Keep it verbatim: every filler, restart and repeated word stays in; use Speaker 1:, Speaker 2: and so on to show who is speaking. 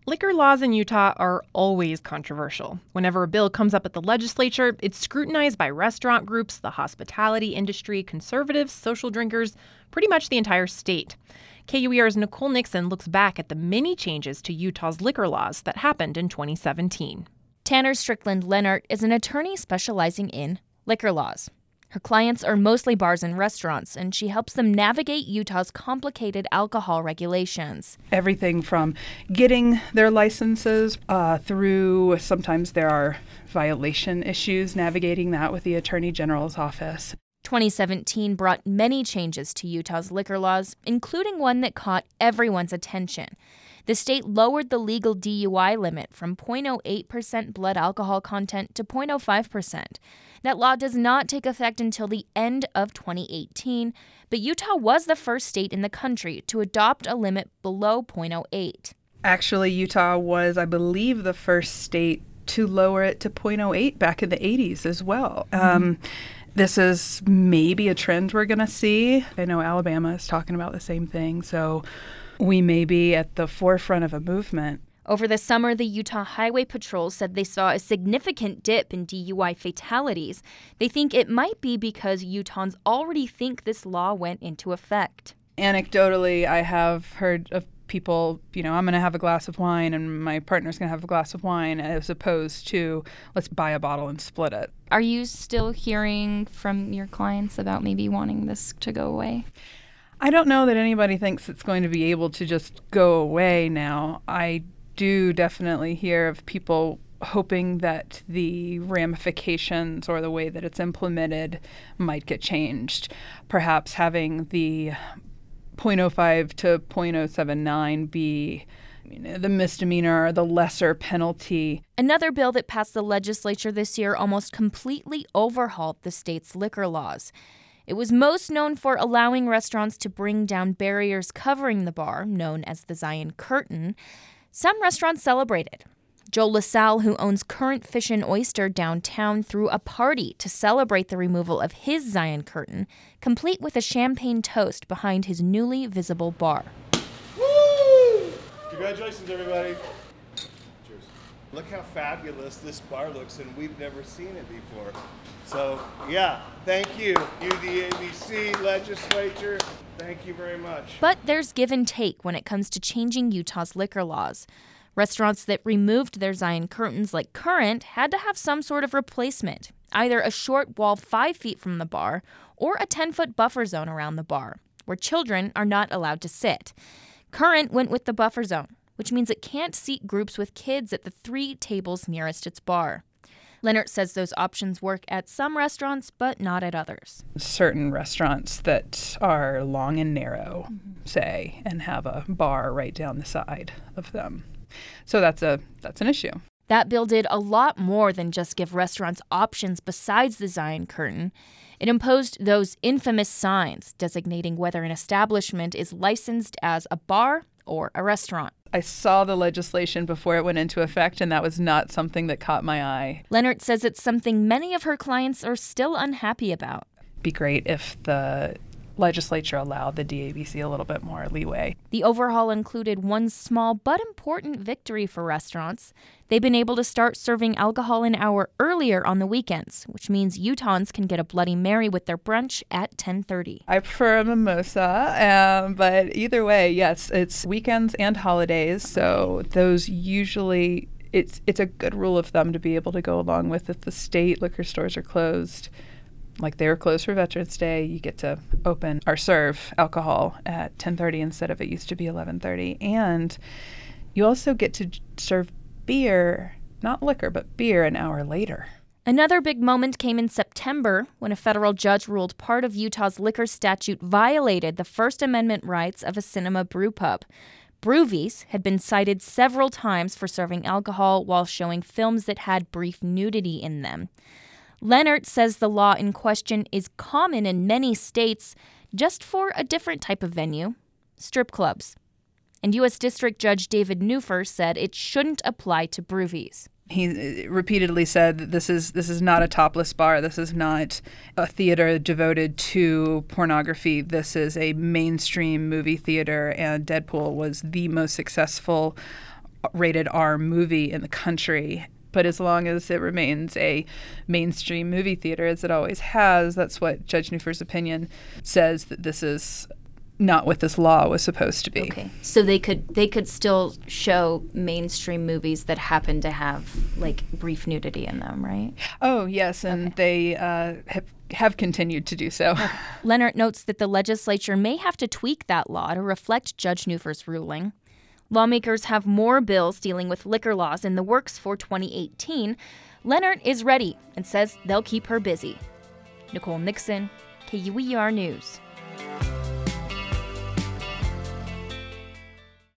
Speaker 1: Liquor laws in Utah are always controversial. Whenever a bill comes up at the legislature, it's scrutinized by restaurant groups, the hospitality industry, conservatives, social drinkers, pretty much the entire state. K U E R's Nicole Nixon looks back at the many changes to Utah's liquor laws that happened in twenty seventeen.
Speaker 2: Tanner Strickland Leonard is an attorney specializing in liquor laws. Her clients are mostly bars and restaurants, and she helps them navigate Utah's complicated alcohol regulations.
Speaker 3: Everything from getting their licenses uh, through, sometimes there are violation issues, navigating that with the Attorney General's office.
Speaker 2: twenty seventeen brought many changes to Utah's liquor laws, including one that caught everyone's attention. The state lowered the legal D U I limit from zero point zero eight percent blood alcohol content to zero point zero five percent. That law does not take effect until the end of twenty eighteen, but Utah was the first state in the country to adopt a limit below zero point zero eight.
Speaker 3: Actually, Utah was, I believe, the first state to lower it to zero point zero eight back in the eighties as well. Mm-hmm. Um, this is maybe a trend we're going to see. I know Alabama is talking about the same thing, so we may be at the forefront of a movement.
Speaker 2: Over the summer, the Utah Highway Patrol said they saw a significant dip in D U I fatalities. They think it might be because Utahns already think this law went into effect.
Speaker 3: Anecdotally, I have heard of people, you know, I'm going to have a glass of wine and my partner's going to have a glass of wine, as opposed to let's buy a bottle and split it.
Speaker 4: Are you still hearing from your clients about maybe wanting this to go away?
Speaker 3: I don't know that anybody thinks it's going to be able to just go away now. I do definitely hear of people hoping that the ramifications or the way that it's implemented might get changed. Perhaps having the zero point zero five to zero point zero seven nine be you know, the misdemeanor or the lesser penalty.
Speaker 2: Another bill that passed the legislature this year almost completely overhauled the state's liquor laws. It was most known for allowing restaurants to bring down barriers covering the bar, known as the Zion Curtain. Some restaurants celebrated. Joe LaSalle, who owns Current Fish and Oyster downtown, threw a party to celebrate the removal of his Zion Curtain, complete with a champagne toast behind his newly visible bar.
Speaker 5: Woo! Congratulations, everybody. Cheers. Look how fabulous this bar looks, and we've never seen it before. So, yeah, thank you, U D A B C legislature. Thank you very much.
Speaker 2: But there's give and take when it comes to changing Utah's liquor laws. Restaurants that removed their Zion curtains like Current had to have some sort of replacement, either a short wall five feet from the bar or a ten-foot buffer zone around the bar, where children are not allowed to sit. Current went with the buffer zone, which means it can't seat groups with kids at the three tables nearest its bar. Leonard says those options work at some restaurants, but not at others.
Speaker 3: Certain restaurants that are long and narrow, mm-hmm. say, and have a bar right down the side of them. So that's a that's an issue.
Speaker 2: That bill did a lot more than just give restaurants options besides the Zion Curtain. It imposed those infamous signs designating whether an establishment is licensed as a bar or a restaurant.
Speaker 3: I saw the legislation before it went into effect, and that was not something that caught my eye.
Speaker 2: Leonard says it's something many of her clients are still unhappy about.
Speaker 3: It'd be great if the legislature allowed the D A B C a little bit more leeway.
Speaker 2: The overhaul included one small but important victory for restaurants. They've been able to start serving alcohol an hour earlier on the weekends, which means Utahns can get a Bloody Mary with their brunch at ten thirty.
Speaker 3: I prefer a mimosa, um, but either way, yes, it's weekends and holidays, so those usually, it's it's a good rule of thumb to be able to go along with if the state liquor stores are closed. Like they were closed for Veterans Day, you get to open or serve alcohol at ten thirty instead of it used to be eleven thirty. And you also get to serve beer, not liquor, but beer an hour later.
Speaker 2: Another big moment came in September when a federal judge ruled part of Utah's liquor statute violated the First Amendment rights of a cinema brew pub. Brewvies had been cited several times for serving alcohol while showing films that had brief nudity in them. Leonard says the law in question is common in many states, just for a different type of venue, strip clubs. And U S District Judge David Neufer said it shouldn't apply to Brewvies.
Speaker 3: He repeatedly said that this is this is not a topless bar. This is not a theater devoted to pornography. This is a mainstream movie theater, and Deadpool was the most successful rated R movie in the country. But as long as it remains a mainstream movie theater, as it always has, that's what Judge Neufer's opinion says, that this is not what this law was supposed to be.
Speaker 2: Okay, so they could they could still show mainstream movies that happen to have like brief nudity in them, right?
Speaker 3: Oh yes, and okay. they uh, have have continued to do so.
Speaker 2: Leonard notes that the legislature may have to tweak that law to reflect Judge Neufer's ruling. Lawmakers have more bills dealing with liquor laws in the works for twenty eighteen. Leonard is ready and says they'll keep her busy. Nicole Nixon, K U E R News.